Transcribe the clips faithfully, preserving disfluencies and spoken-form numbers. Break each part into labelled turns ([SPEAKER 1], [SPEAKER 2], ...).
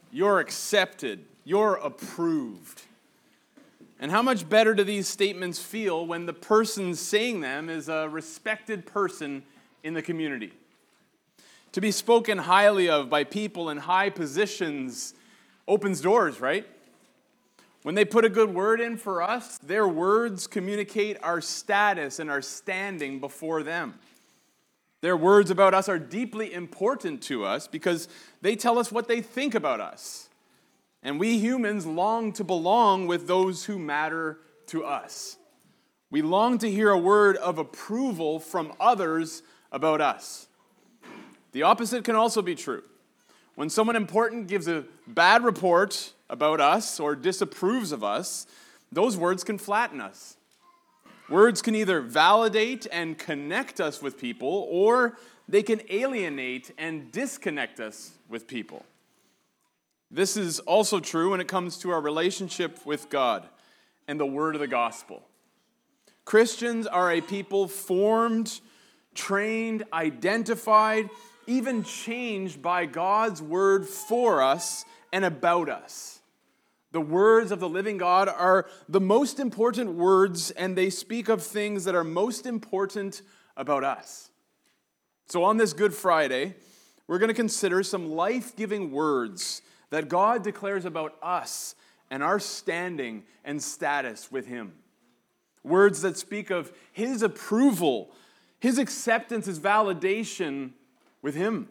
[SPEAKER 1] you're accepted, you're approved. And how much better do these statements feel when the person saying them is a respected person in the community? To be spoken highly of by people in high positions opens doors, right? When they put a good word in for us, their words communicate our status and our standing before them. Their words about us are deeply important to us because they tell us what they think about us. And we humans long to belong with those who matter to us. We long to hear a word of approval from others about us. The opposite can also be true. When someone important gives a bad report about us or disapproves of us, those words can flatten us. Words can either validate and connect us with people, or they can alienate and disconnect us with people. This is also true when it comes to our relationship with God and the word of the gospel. Christians are a people formed, trained, identified, even changed by God's word for us and about us. The words of the living God are the most important words, and they speak of things that are most important about us. So on this Good Friday, we're going to consider some life-giving words that God declares about us and our standing and status with Him. Words that speak of His approval, His acceptance, His validation with Him.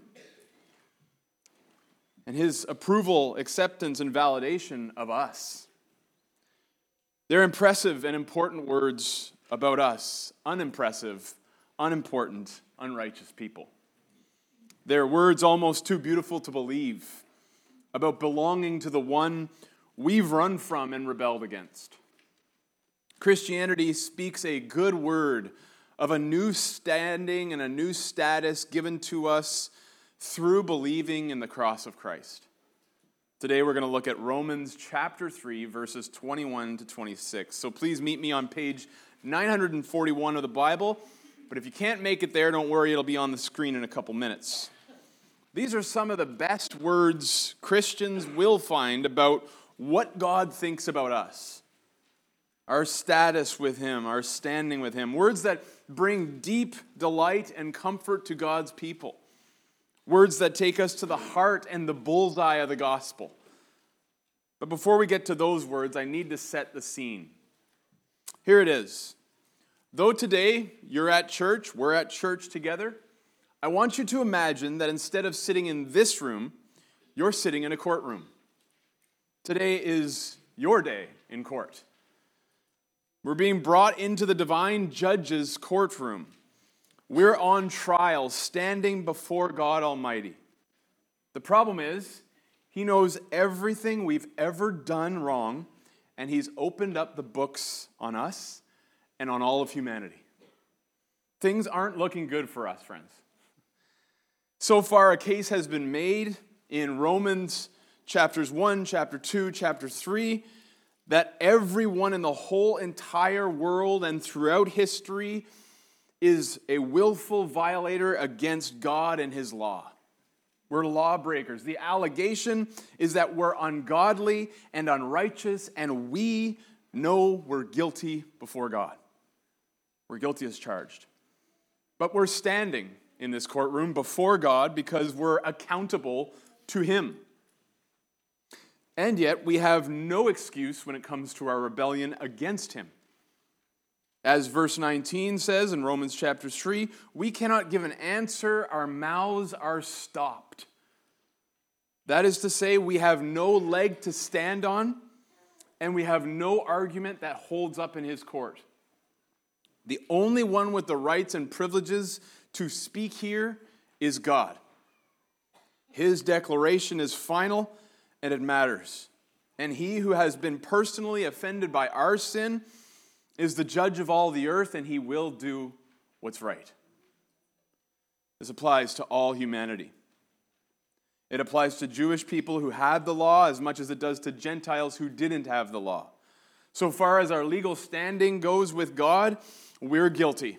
[SPEAKER 1] And His approval, acceptance, and validation of us. They're impressive and important words about us, unimpressive, unimportant, unrighteous people. They're words almost too beautiful to believe, about belonging to the one we've run from and rebelled against. Christianity speaks a good word of a new standing and a new status given to us through believing in the cross of Christ. Today we're going to look at Romans chapter three, verses twenty-one to twenty-six. So please meet me on page nine forty-one of the Bible. But if you can't make it there, don't worry, it'll be on the screen in a couple minutes. These are some of the best words Christians will find about what God thinks about us, our status with Him, our standing with Him. Words that bring deep delight and comfort to God's people. Words that take us to the heart and the bullseye of the gospel. But before we get to those words, I need to set the scene. Here it is. Though today you're at church, we're at church together, I want you to imagine that instead of sitting in this room, you're sitting in a courtroom. Today is your day in court. We're being brought into the divine judge's courtroom. We're on trial, standing before God Almighty. The problem is, He knows everything we've ever done wrong, and He's opened up the books on us and on all of humanity. Things aren't looking good for us, friends. So far, a case has been made in Romans chapters one, chapter two, chapter three, that everyone in the whole entire world and throughout history is a willful violator against God and His law. We're lawbreakers. The allegation is that we're ungodly and unrighteous, and we know we're guilty before God. We're guilty as charged. But we're standing in this courtroom before God because we're accountable to Him. And yet, we have no excuse when it comes to our rebellion against Him. As verse nineteen says in Romans chapter three, we cannot give an answer, our mouths are stopped. That is to say, we have no leg to stand on, and we have no argument that holds up in His court. The only one with the rights and privileges to speak here is God. His declaration is final, and it matters. And He who has been personally offended by our sin is the judge of all the earth, and He will do what's right. This applies to all humanity. It applies to Jewish people who had the law as much as it does to Gentiles who didn't have the law. So far as our legal standing goes with God, we're guilty.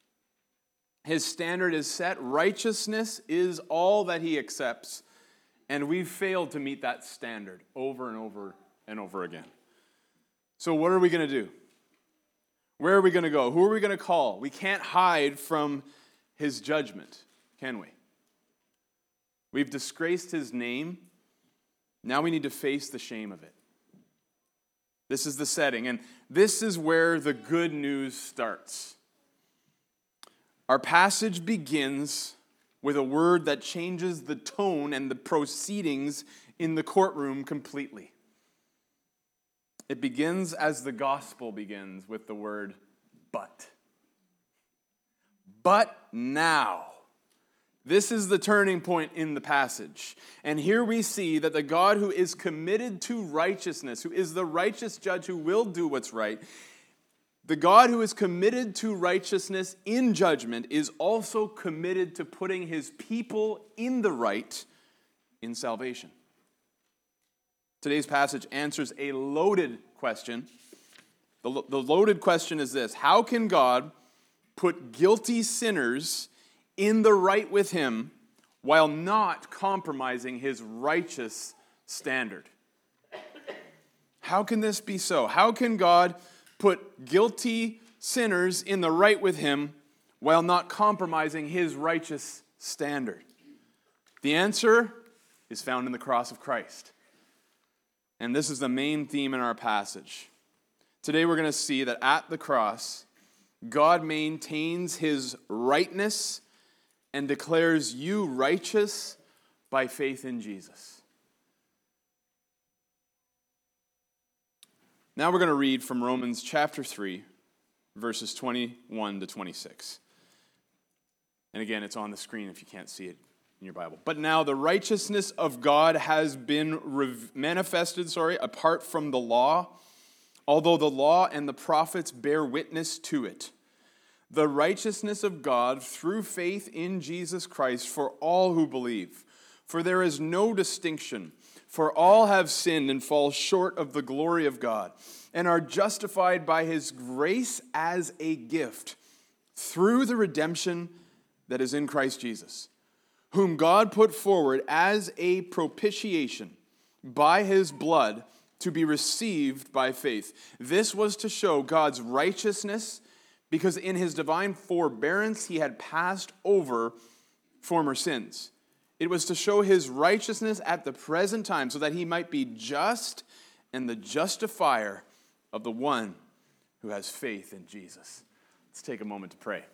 [SPEAKER 1] His standard is set. Righteousness is all that He accepts, And we've failed to meet that standard over and over and over again. So what are we going to do? Where are we going to go? Who are we going to call? We can't hide from his judgment, can we? We've disgraced his name. Now we need to face the shame of it. This is the setting, and this is where the good news starts. Our passage begins with a word that changes the tone and the proceedings in the courtroom completely. It begins as the gospel begins with the word but. But now. This is the turning point in the passage. And here we see that the God who is committed to righteousness, who is the righteous judge who will do what's right, the God who is committed to righteousness in judgment is also committed to putting his people in the right in salvation. Today's passage answers a loaded question. The, the loaded question is this: how can God put guilty sinners in the right with him while not compromising his righteous standard? How can this be so? How can God put guilty sinners in the right with him while not compromising his righteous standard? The answer is found in the cross of Christ. And this is the main theme in our passage. Today we're going to see that at the cross, God maintains his rightness and declares you righteous by faith in Jesus. Now we're going to read from Romans chapter three, verses twenty-one to twenty-six. And again, it's on the screen if you can't see it in your Bible. But now the righteousness of God has been rev- manifested, sorry, apart from the law, although the law and the prophets bear witness to it. The righteousness of God through faith in Jesus Christ for all who believe. For there is no distinction, for all have sinned and fall short of the glory of God, and are justified by his grace as a gift through the redemption that is in Christ Jesus, whom God put forward as a propitiation by his blood to be received by faith. This was to show God's righteousness, because in his divine forbearance he had passed over former sins. It was to show his righteousness at the present time, so that he might be just and the justifier of the one who has faith in Jesus. Let's take a moment to pray.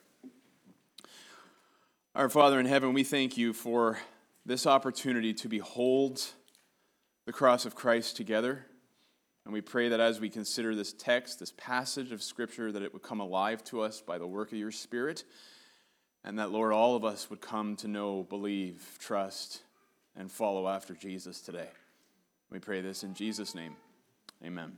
[SPEAKER 1] Our Father in heaven, we thank you for this opportunity to behold the cross of Christ together. And we pray that as we consider this text, this passage of Scripture, that it would come alive to us by the work of your Spirit. And that, Lord, all of us would come to know, believe, trust, and follow after Jesus today. We pray this in Jesus' name. Amen.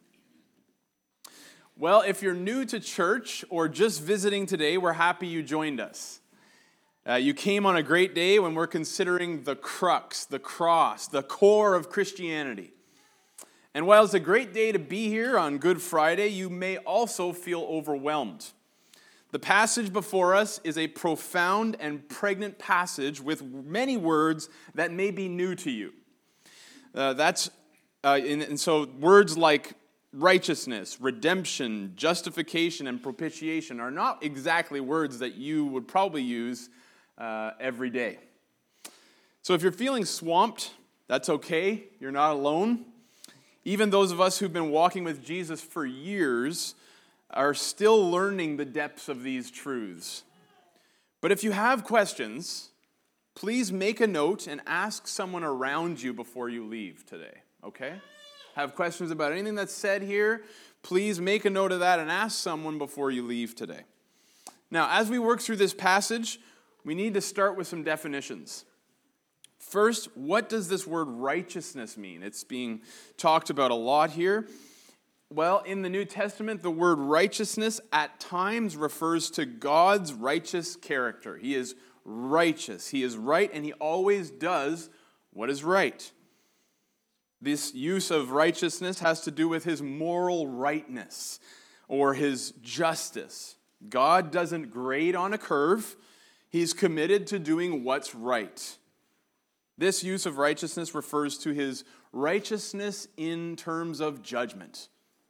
[SPEAKER 1] Well, if you're new to church or just visiting today, we're happy you joined us. Uh, you came on a great day when we're considering the crux, the cross, the core of Christianity. And while it's a great day to be here on Good Friday, you may also feel overwhelmed. The passage before us is a profound and pregnant passage with many words that may be new to you. Uh, that's uh, and, and so words like righteousness, redemption, justification, and propitiation are not exactly words that you would probably use uh, every day. So if you're feeling swamped, that's okay. You're not alone. Even those of us who've been walking with Jesus for years are still learning the depths of these truths. But if you have questions, please make a note and ask someone around you before you leave today, okay? Have questions about anything that's said here, please make a note of that and ask someone before you leave today. Now, as we work through this passage, we need to start with some definitions. First, what does this word righteousness mean? It's being talked about a lot here. Well, in the New Testament, the word righteousness at times refers to God's righteous character. He is righteous. He is right, and he always does what is right. This use of righteousness has to do with his moral rightness or his justice. God doesn't grade on a curve. He's committed to doing what's right. This use of righteousness refers to his righteousness in terms of judgment.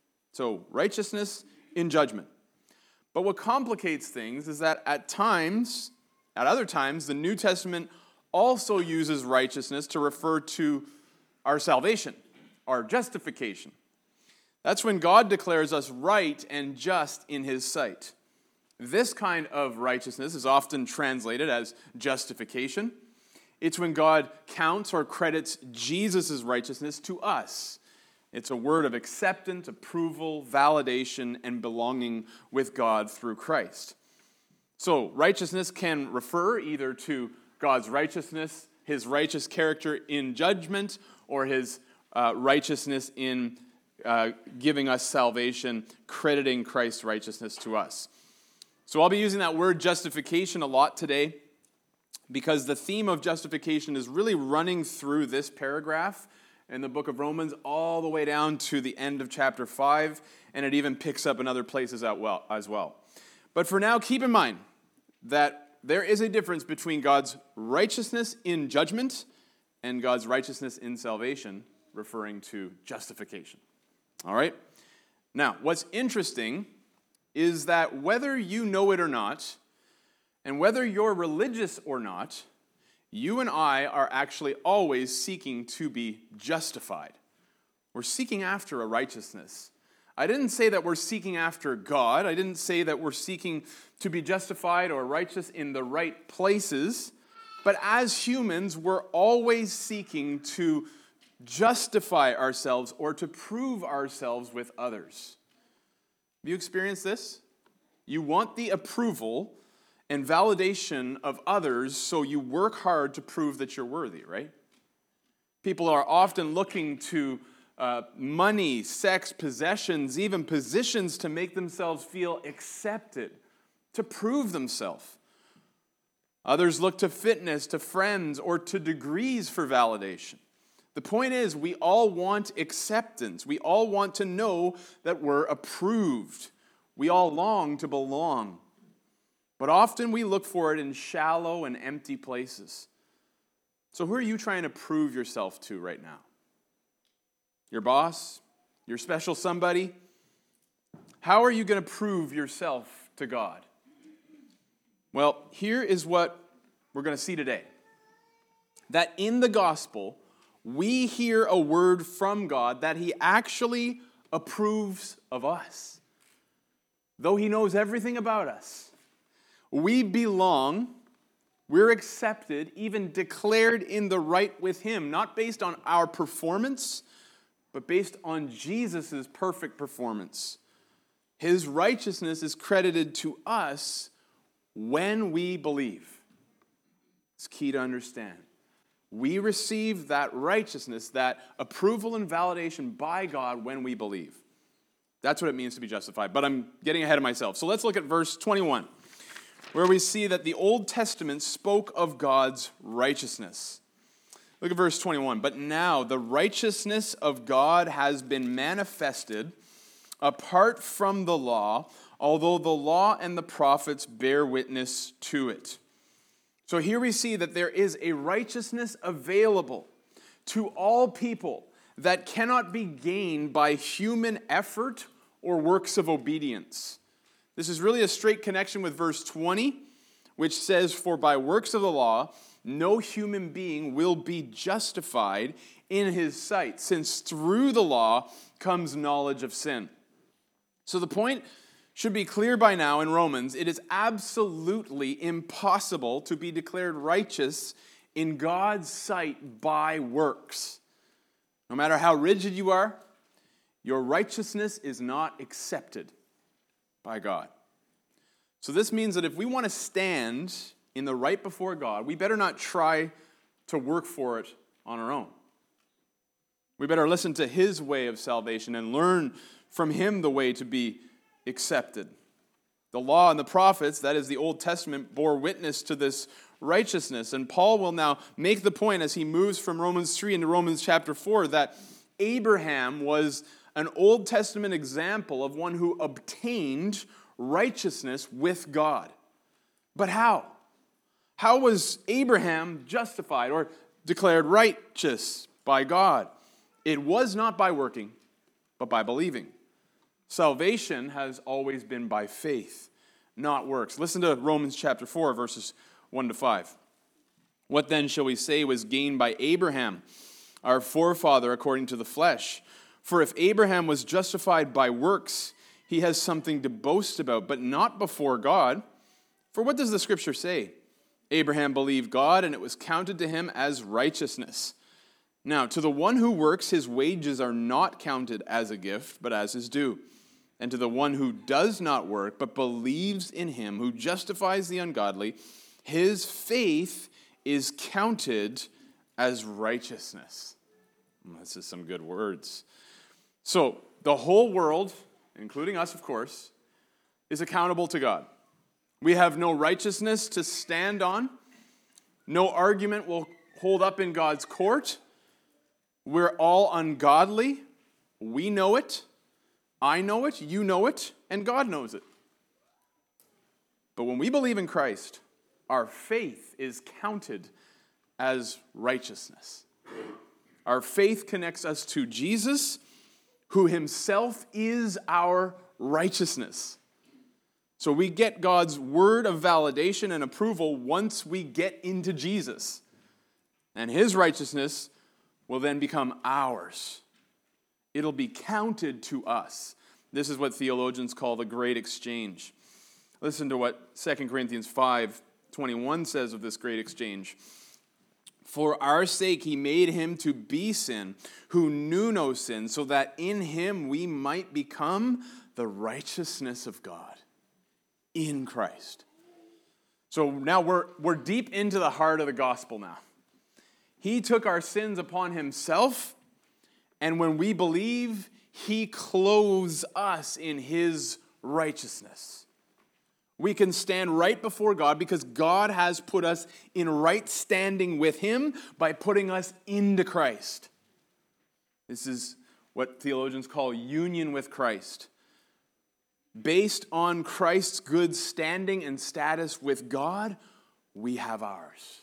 [SPEAKER 1] So, righteousness in judgment. But what complicates things is that at times, at other times, the New Testament also uses righteousness to refer to our salvation, our justification. That's when God declares us right and just in his sight. This kind of righteousness is often translated as justification. It's when God counts or credits Jesus' righteousness to us. It's a word of acceptance, approval, validation, and belonging with God through Christ. So, righteousness can refer either to God's righteousness, his righteous character in judgment, or his uh, righteousness in uh, giving us salvation, crediting Christ's righteousness to us. So I'll be using that word justification a lot today because the theme of justification is really running through this paragraph in the book of Romans all the way down to the end of chapter five, and it even picks up in other places as well. But for now, keep in mind that there is a difference between God's righteousness in judgment and God's righteousness in salvation, referring to justification. All right? Now, what's interesting is that whether you know it or not, and whether you're religious or not, you and I are actually always seeking to be justified. We're seeking after a righteousness. I didn't say that we're seeking after God. I didn't say that we're seeking to be justified or righteous in the right places. But as humans, we're always seeking to justify ourselves or to prove ourselves with others. Have you experienced this? You want the approval and validation of others, so you work hard to prove that you're worthy, right? People are often looking to uh, money, sex, possessions, even positions to make themselves feel accepted, to prove themselves. Others look to fitness, to friends, or to degrees for validation. The point is, we all want acceptance. We all want to know that we're approved. We all long to belong. But often we look for it in shallow and empty places. So who are you trying to prove yourself to right now? Your boss? Your special somebody? How are you going to prove yourself to God? Well, here is what we're going to see today. That in the gospel, we hear a word from God that he actually approves of us. Though he knows everything about us, we belong, we're accepted, even declared in the right with him, not based on our performance, but based on Jesus' perfect performance. His righteousness is credited to us when we believe. It's key to understand. We receive that righteousness, that approval and validation by God when we believe. That's what it means to be justified. But I'm getting ahead of myself. So let's look at verse twenty-one, where we see that the Old Testament spoke of God's righteousness. Look at verse twenty-one. But now the righteousness of God has been manifested apart from the law, although the law and the prophets bear witness to it. So here we see that there is a righteousness available to all people that cannot be gained by human effort or works of obedience. This is really a straight connection with verse twenty, which says, "For by works of the law, no human being will be justified in his sight, since through the law comes knowledge of sin." So the point should be clear by now in Romans. It is absolutely impossible to be declared righteous in God's sight by works. No matter how rigid you are, your righteousness is not accepted by God. So this means that if we want to stand in the right before God, we better not try to work for it on our own. We better listen to his way of salvation and learn from him the way to be accepted. The law and the prophets, that is the Old Testament, bore witness to this righteousness. And Paul will now make the point as he moves from Romans three into Romans chapter four that Abraham was an Old Testament example of one who obtained righteousness with God. But how? How was Abraham justified? Or declared righteous by God. It was not by working, but by believing. Salvation has always been by faith, not works. Listen to Romans chapter four, verses one to five. What then shall we say was gained by Abraham, our forefather according to the flesh? For if Abraham was justified by works, he has something to boast about, but not before God. For what does the scripture say? Abraham believed God, and it was counted to him as righteousness. Now, to the one who works, his wages are not counted as a gift, but as his due. And to the one who does not work, but believes in him who justifies the ungodly, his faith is counted as righteousness. This is some good words. So, the whole world, including us, of course, is accountable to God. We have no righteousness to stand on. No argument will hold up in God's court. We're all ungodly. We know it. I know it. You know it. And God knows it. But when we believe in Christ, our faith is counted as righteousness. Our faith connects us to Jesus, who himself is our righteousness. So we get God's word of validation and approval once we get into Jesus. And his righteousness will then become ours. It'll be counted to us. This is what theologians call the great exchange. Listen to what Second Corinthians five twenty-one says of this great exchange. For our sake he made him to be sin, who knew no sin, so that in him we might become the righteousness of God in Christ. So now we're, we're deep into the heart of the gospel now. He took our sins upon himself, and when we believe, he clothes us in his righteousness. We can stand right before God because God has put us in right standing with him by putting us into Christ. This is what theologians call union with Christ. Based on Christ's good standing and status with God, we have ours.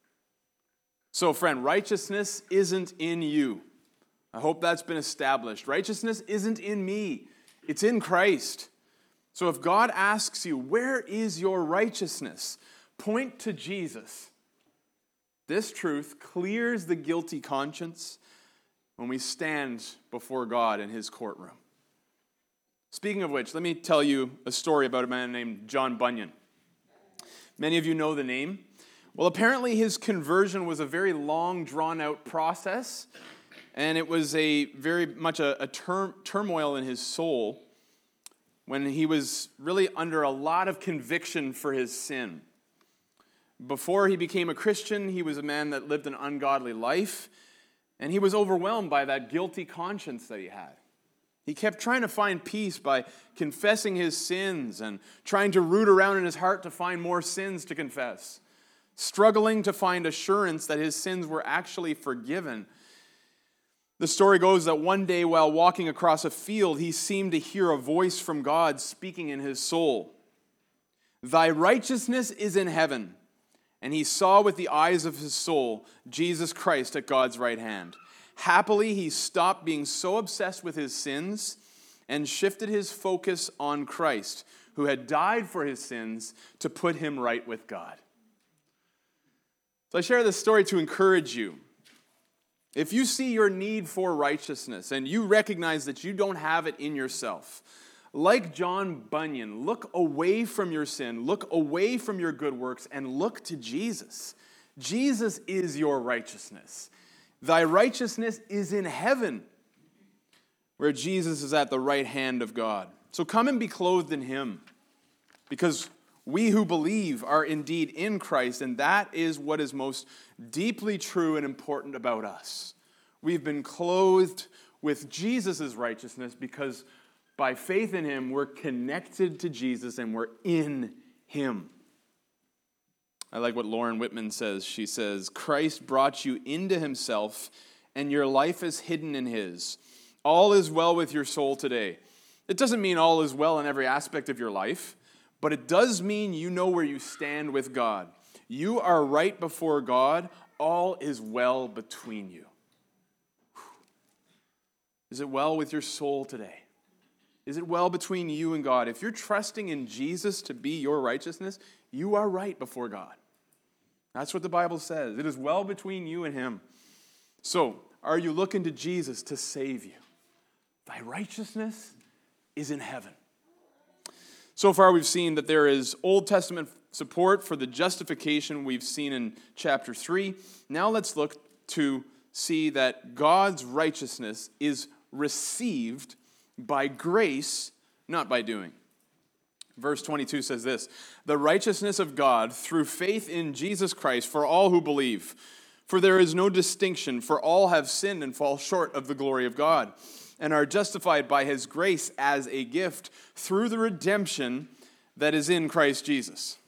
[SPEAKER 1] So, friend, righteousness isn't in you. I hope that's been established. Righteousness isn't in me. It's in Christ. So if God asks you, where is your righteousness? Point to Jesus. This truth clears the guilty conscience when we stand before God in his courtroom. Speaking of which, let me tell you a story about a man named John Bunyan. Many of you know the name. Well, apparently his conversion was a very long, drawn-out process, and it was a very much a, a tur- turmoil in his soul when he was really under a lot of conviction for his sin. Before he became a Christian, he was a man that lived an ungodly life, and he was overwhelmed by that guilty conscience that he had. He kept trying to find peace by confessing his sins and trying to root around in his heart to find more sins to confess, struggling to find assurance that his sins were actually forgiven. The story goes that one day while walking across a field, he seemed to hear a voice from God speaking in his soul. Thy righteousness is in heaven. And he saw with the eyes of his soul Jesus Christ at God's right hand. Happily, he stopped being so obsessed with his sins and shifted his focus on Christ, who had died for his sins to put him right with God. So I share this story to encourage you. If you see your need for righteousness and you recognize that you don't have it in yourself, like John Bunyan, look away from your sin, look away from your good works, and look to Jesus. Jesus is your righteousness. Thy righteousness is in heaven, where Jesus is at the right hand of God. So come and be clothed in him, because we who believe are indeed in Christ, and that is what is most deeply true and important about us. We've been clothed with Jesus' righteousness because by faith in him, we're connected to Jesus and we're in him. I like what Lauren Whitman says. She says, Christ brought you into himself, and your life is hidden in his. All is well with your soul today. It doesn't mean all is well in every aspect of your life, but it does mean you know where you stand with God. You are right before God all is well between you. Is it well with your soul today? Is it well between you and God? If you're trusting in Jesus to be your righteousness, you are right before God. That's what the Bible says. It is well between you and him. So, are you looking to Jesus to save you? Thy righteousness is in heaven. So far, we've seen that there is Old Testament support for the justification we've seen in chapter three. Now let's look to see that God's righteousness is received by grace, not by doing. Verse twenty-two says this, "The righteousness of God through faith in Jesus Christ for all who believe. For there is no distinction, for all have sinned and fall short of the glory of God, and are justified by his grace as a gift through the redemption that is in Christ Jesus."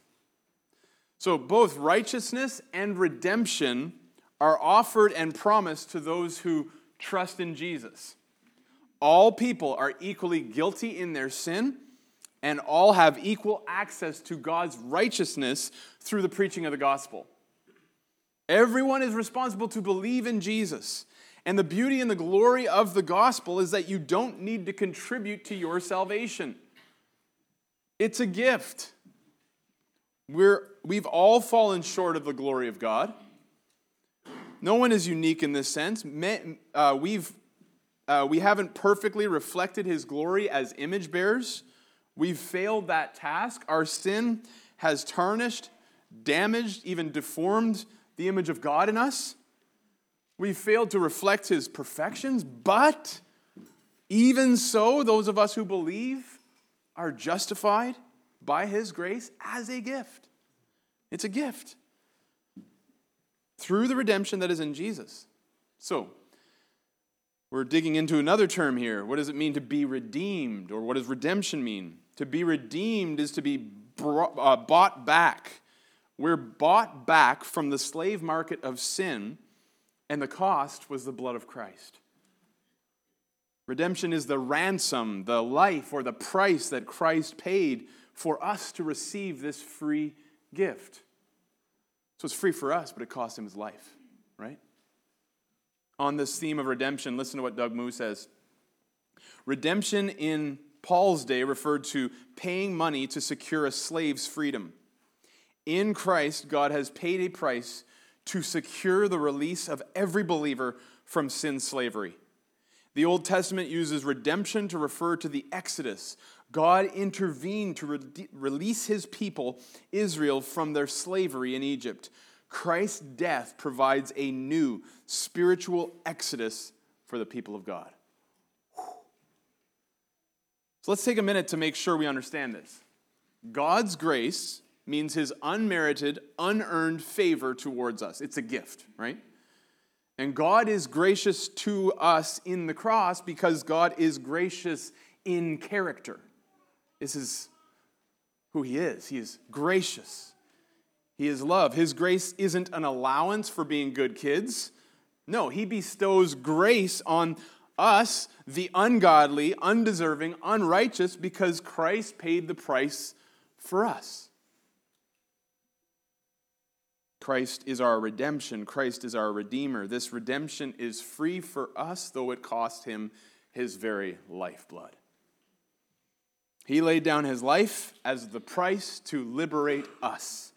[SPEAKER 1] So both righteousness and redemption are offered and promised to those who trust in Jesus. All people are equally guilty in their sin, and all have equal access to God's righteousness through the preaching of the gospel. Everyone is responsible to believe in Jesus. And the beauty and the glory of the gospel is that you don't need to contribute to your salvation. It's a gift. We're, we've all fallen short of the glory of God. No one is unique in this sense. Uh, we've, uh, we haven't perfectly reflected his glory as image bearers. We've failed that task. Our sin has tarnished, damaged, even deformed the image of God in us. We've failed to reflect his perfections, but even so, those of us who believe are justified by his grace as a gift. It's a gift through the redemption that is in Jesus. So, we're digging into another term here. What does it mean to be redeemed, or what does redemption mean? To be redeemed is to be brought, uh, bought back. We're bought back from the slave market of sin, and the cost was the blood of Christ. Redemption is the ransom, the life, or the price that Christ paid for us to receive this free gift. So it's free for us, but it cost him his life, right? On this theme of redemption, listen to what Doug Moo says. Redemption in Paul's day referred to paying money to secure a slave's freedom. In Christ, God has paid a price to secure the release of every believer from sin slavery. The Old Testament uses redemption to refer to the Exodus. God intervened to re- release his people, Israel, from their slavery in Egypt. Christ's death provides a new spiritual exodus for the people of God. Whew. So let's take a minute to make sure we understand this. God's grace means his unmerited, unearned favor towards us. It's a gift, right? And God is gracious to us in the cross because God is gracious in character. This is who he is. He is gracious. He is love. His grace isn't an allowance for being good kids. No, he bestows grace on us, the ungodly, undeserving, unrighteous, because Christ paid the price for us. Christ is our redemption. Christ is our redeemer. This redemption is free for us, though it cost him his very lifeblood. He laid down his life as the price to liberate us.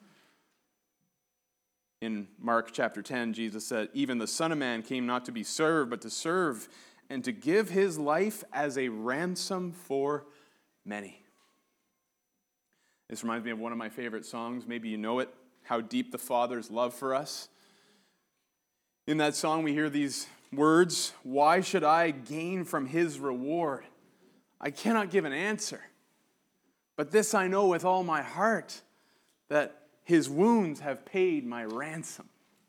[SPEAKER 1] In Mark chapter ten, Jesus said, "Even the Son of Man came not to be served, but to serve, and to give his life as a ransom for many." This reminds me of one of my favorite songs. Maybe you know it. How deep the Father's love for us. In that song, we hear these words, "Why should I gain from his reward? I cannot give an answer. But this I know with all my heart, that his wounds have paid my ransom."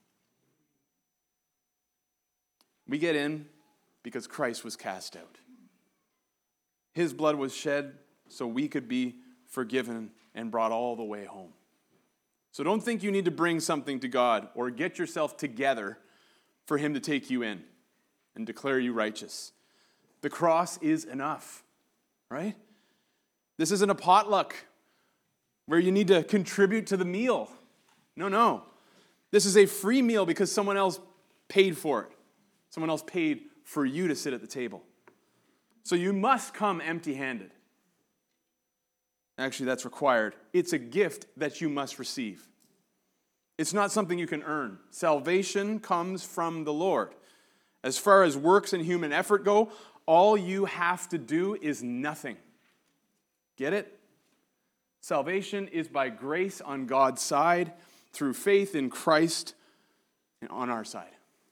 [SPEAKER 1] We get in because Christ was cast out. His blood was shed so we could be forgiven and brought all the way home. So don't think you need to bring something to God or get yourself together for him to take you in and declare you righteous. The cross is enough, right? This isn't a potluck where you need to contribute to the meal. No, no. This is a free meal because someone else paid for it. Someone else paid for you to sit at the table. So you must come empty-handed. Actually, that's required. It's a gift that you must receive. It's not something you can earn. Salvation comes from the Lord. As far as works and human effort go, all you have to do is nothing. Get it? Salvation is by grace on God's side, through faith in Christ and on our side.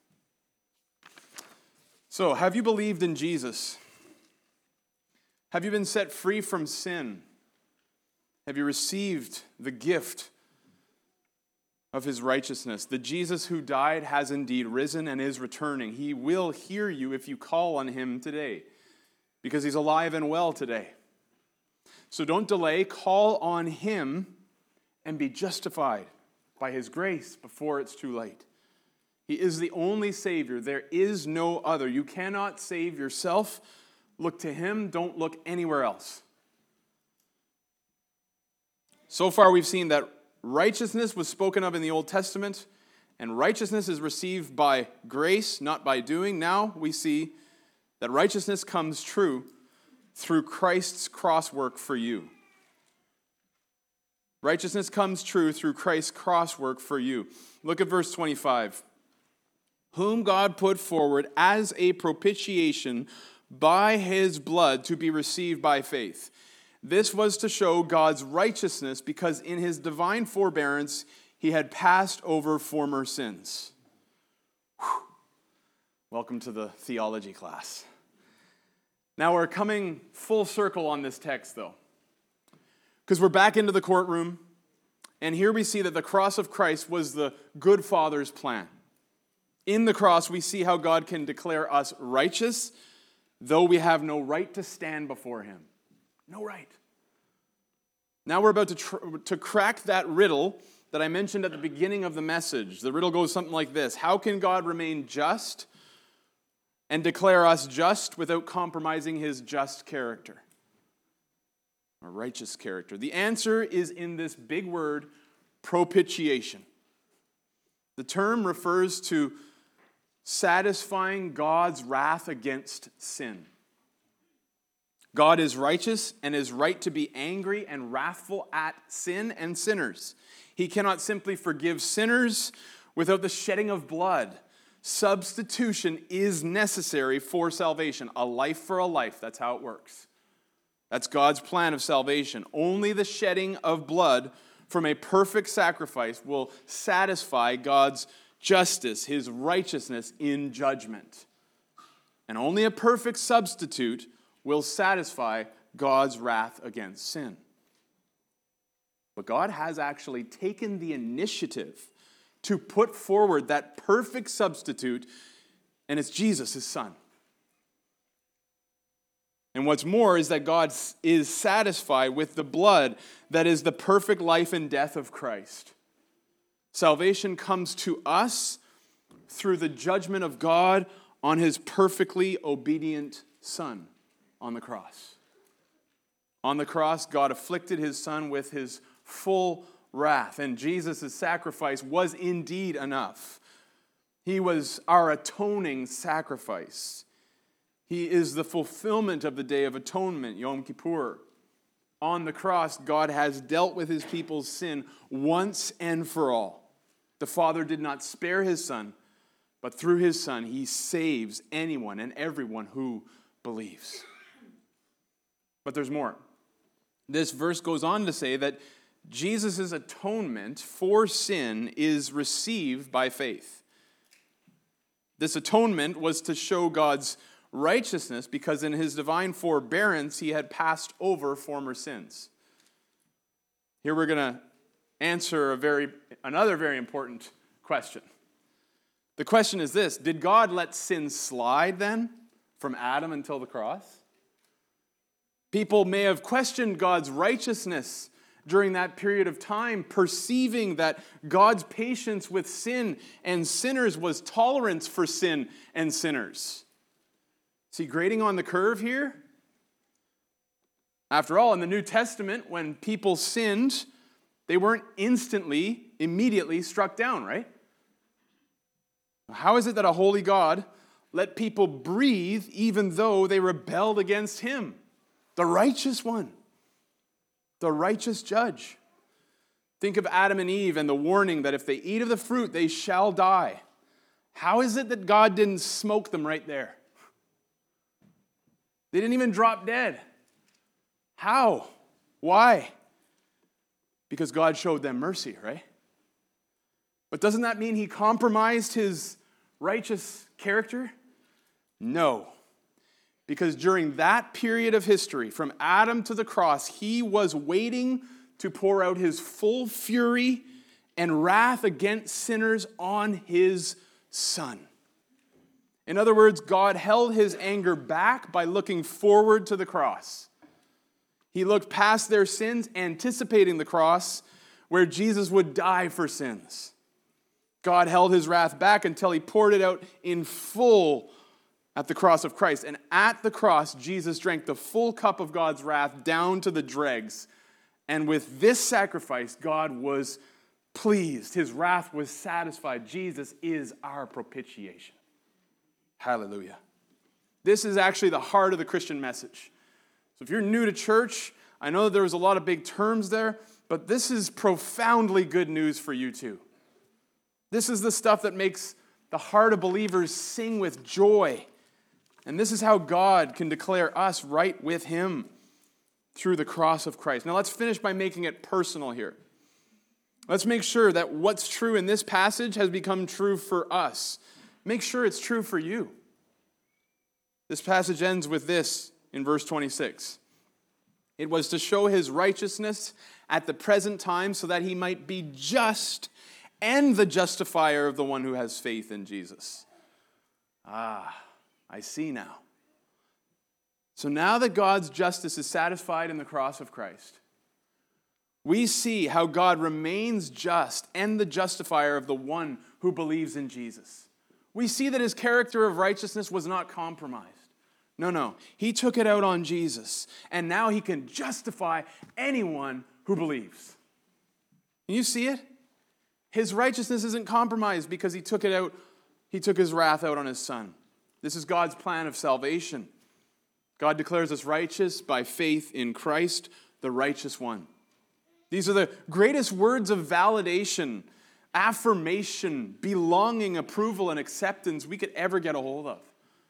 [SPEAKER 1] So, have you believed in Jesus? Have you been set free from sin? Have you received the gift of his righteousness? The Jesus who died has indeed risen and is returning. He will hear you if you call on him today, because he's alive and well today. So don't delay. Call on him and be justified by his grace before it's too late. He is the only Savior. There is no other. You cannot save yourself. Look to him. Don't look anywhere else. So far we've seen that righteousness was spoken of in the Old Testament, and righteousness is received by grace, not by doing. Now we see that righteousness comes true through Christ's cross work for you. Righteousness comes true through Christ's cross work for you. Look at verse twenty-five. Whom God put forward as a propitiation by his blood to be received by faith. This was to show God's righteousness, because in his divine forbearance he had passed over former sins. Whew. Welcome to the theology class. Now we're coming full circle on this text, though, because we're back into the courtroom, and here we see that the cross of Christ was the good Father's plan. In the cross, we see how God can declare us righteous, though we have no right to stand before him. No right. Now we're about to, tr- to crack that riddle that I mentioned at the beginning of the message. The riddle goes something like this. How can God remain just and declare us just without compromising his just character? Or righteous character? The answer is in this big word, propitiation. The term refers to satisfying God's wrath against sin. God is righteous and is right to be angry and wrathful at sin and sinners. He cannot simply forgive sinners without the shedding of blood. Substitution is necessary for salvation. A life for a life. That's how it works. That's God's plan of salvation. Only the shedding of blood from a perfect sacrifice will satisfy God's justice, his righteousness in judgment. And only a perfect substitute will satisfy God's wrath against sin. But God has actually taken the initiative to put forward that perfect substitute, and it's Jesus, his Son. And what's more is that God is satisfied with the blood that is the perfect life and death of Christ. Salvation comes to us through the judgment of God on his perfectly obedient Son on the cross. On the cross, God afflicted his Son with his full wrath, and Jesus' sacrifice was indeed enough. He was our atoning sacrifice. He is the fulfillment of the Day of Atonement, Yom Kippur. On the cross, God has dealt with his people's sin once and for all. The Father did not spare his Son, but through his Son, he saves anyone and everyone who believes. But there's more. This verse goes on to say that Jesus' atonement for sin is received by faith. This atonement was to show God's righteousness because in his divine forbearance he had passed over former sins. Here we're going to answer a very another very important question. The question is this: did God let sin slide then from Adam until the cross? People may have questioned God's righteousness during that period of time, perceiving that God's patience with sin and sinners was tolerance for sin and sinners. Is he grading on the curve here? After all, in the New Testament, when people sinned, they weren't instantly, immediately struck down, right? How is it that a holy God let people breathe even though they rebelled against him, the righteous one, the righteous judge? Think of Adam and Eve and the warning that if they eat of the fruit, they shall die. How is it that God didn't smoke them right there? They didn't even drop dead. How? Why? Because God showed them mercy, right? But doesn't that mean he compromised his righteous character? No. Because during that period of history, from Adam to the cross, he was waiting to pour out his full fury and wrath against sinners on his Son. In other words, God held his anger back by looking forward to the cross. He looked past their sins, anticipating the cross, where Jesus would die for sins. God held his wrath back until he poured it out in full at the cross of Christ. And at the cross, Jesus drank the full cup of God's wrath down to the dregs. And with this sacrifice, God was pleased. His wrath was satisfied. Jesus is our propitiation. Hallelujah. This is actually the heart of the Christian message. So if you're new to church, I know that there was a lot of big terms there, but this is profoundly good news for you too. This is the stuff that makes the heart of believers sing with joy. And this is how God can declare us right with him through the cross of Christ. Now let's finish by making it personal here. Let's make sure that what's true in this passage has become true for us. Make sure it's true for you. This passage ends with this in verse twenty-six. It was to show his righteousness at the present time so that he might be just and the justifier of the one who has faith in Jesus. Ah, I see now. So now that God's justice is satisfied in the cross of Christ, we see how God remains just and the justifier of the one who believes in Jesus. We see that his character of righteousness was not compromised. No, no. He took it out on Jesus, and now he can justify anyone who believes. Can you see it? His righteousness isn't compromised because he took it out, he took his wrath out on his Son. This is God's plan of salvation. God declares us righteous by faith in Christ, the righteous one. These are the greatest words of validation, affirmation, belonging, approval, and acceptance we could ever get a hold of.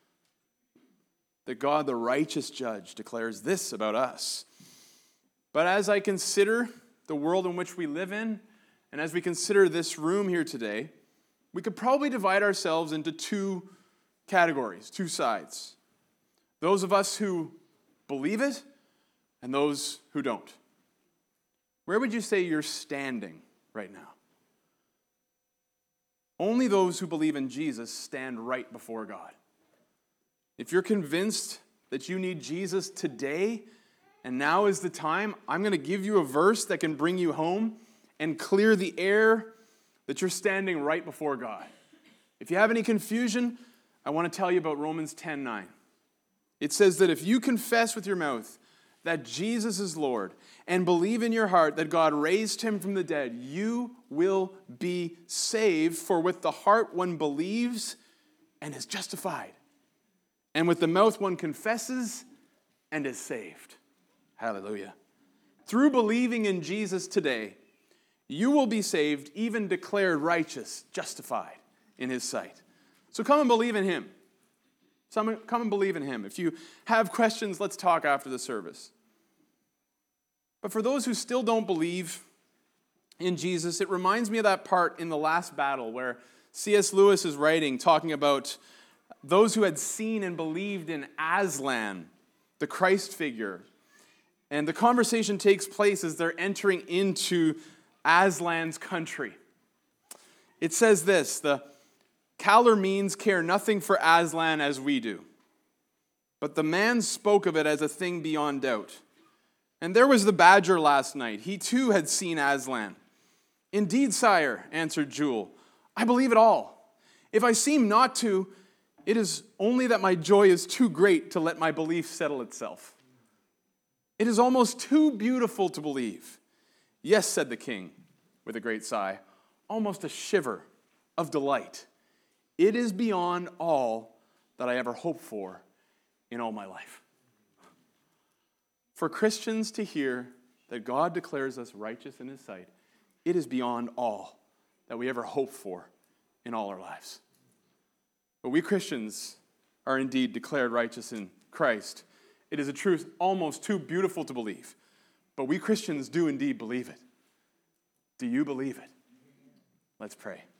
[SPEAKER 1] That God, the righteous judge, declares this about us. But as I consider the world in which we live in, and as we consider this room here today, we could probably divide ourselves into two categories, two sides. Those of us who believe it, and those who don't. Where would you say you're standing right now? Only those who believe in Jesus stand right before God. If you're convinced that you need Jesus today, and now is the time, I'm going to give you a verse that can bring you home and clear the air that you're standing right before God. If you have any confusion, I want to tell you about Romans ten nine. It says that if you confess with your mouth that Jesus is Lord and believe in your heart that God raised him from the dead, you will be saved. For with the heart one believes and is justified, and with the mouth one confesses and is saved. Hallelujah. Through believing in Jesus today, you will be saved, even declared righteous, justified in his sight. So come and believe in him. Come and believe in him. If you have questions, let's talk after the service. But for those who still don't believe in Jesus, it reminds me of that part in The Last Battle where C S Lewis is writing, talking about those who had seen and believed in Aslan, the Christ figure. And the conversation takes place as they're entering into Aslan's country. It says this, the Calormenes care nothing for Aslan as we do, but the man spoke of it as a thing beyond doubt. And there was the badger last night. He too had seen Aslan. Indeed, sire, answered Jewel, I believe it all. If I seem not to, it is only that my joy is too great to let my belief settle itself. It is almost too beautiful to believe. Yes, said the king, with a great sigh, almost a shiver of delight. It is beyond all that I ever hoped for in all my life. For Christians to hear that God declares us righteous in his sight, it is beyond all that we ever hoped for in all our lives. But we Christians are indeed declared righteous in Christ. It is a truth almost too beautiful to believe, but we Christians do indeed believe it. Do you believe it? Let's pray.